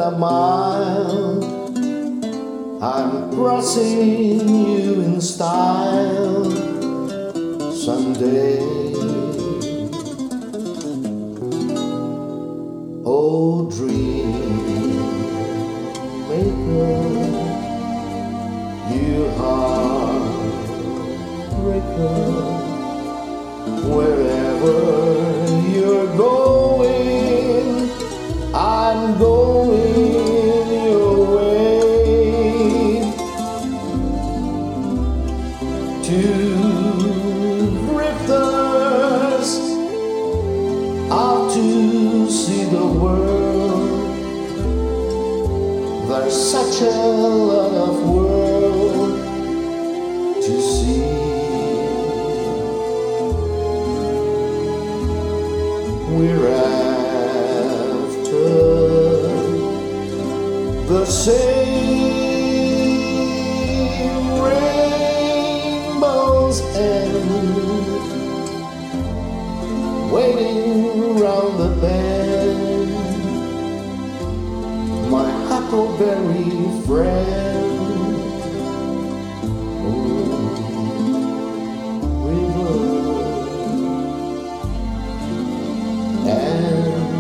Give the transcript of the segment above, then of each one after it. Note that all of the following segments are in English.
a mile. I'm crossing you in style someday. Oh, dream maker, you heartbreaker, wherever you're going, I'm going your way. Two drifters out to see the world. There's such a lot of world to see. We're after the same rainbow's end, waiting round the bend. My huckleberry friend, oh, river and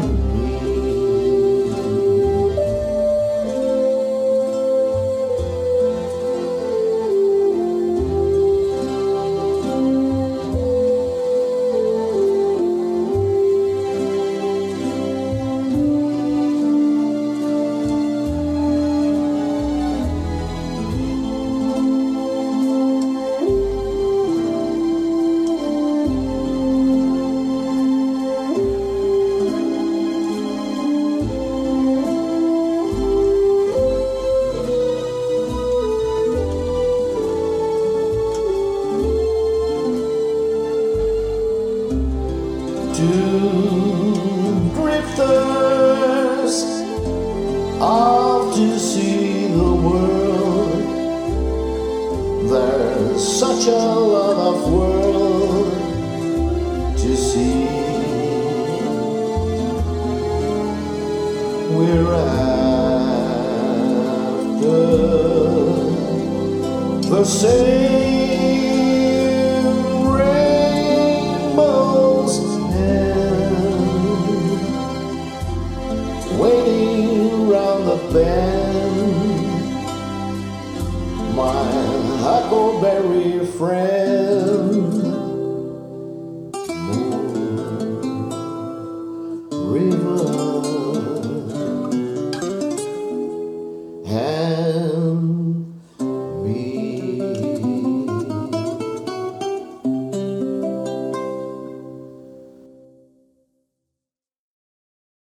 two drifters off to see the world. There's such a lot of world to see. We're after the same rainbows, waiting round the bend. My huckleberry friend.